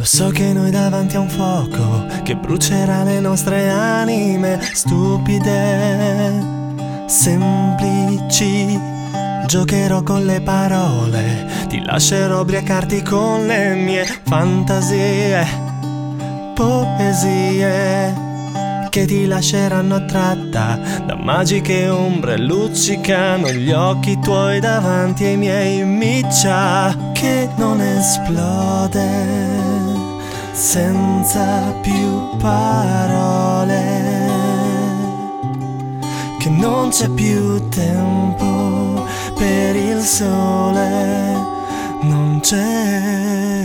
Lo so che noi davanti a un fuoco che brucerà le nostre anime stupide, semplici. Giocherò con le parole, ti lascerò ubriacarti con le mie fantasie, poesie che ti lasceranno attratta da magiche ombre. Luccicano gli occhi tuoi davanti ai miei, miccia che non esplode senza più parole, che non c'è più tempo per il sole, non c'è.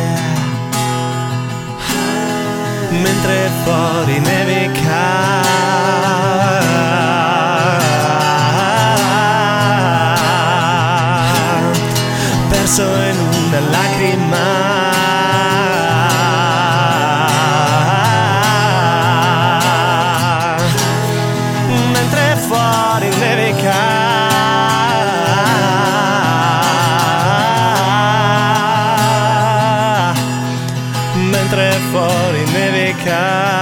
Mentre fuori nevica, perso in una lacrima, mentre fuori nevica, mentre fuori nevica.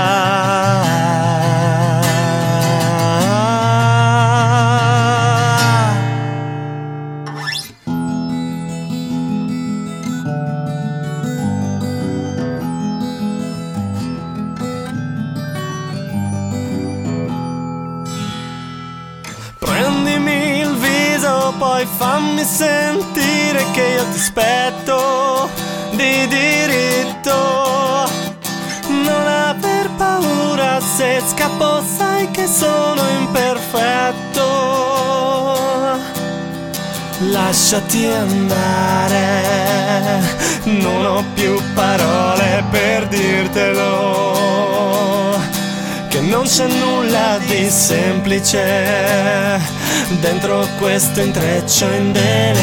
Prendimi il viso, poi fammi sentire che io ti aspetto di diritto. Non aver paura, se scappo sai che sono imperfetto. Lasciati andare, non ho più parole per dirtelo, che non c'è nulla di semplice dentro questo intreccio indeleble.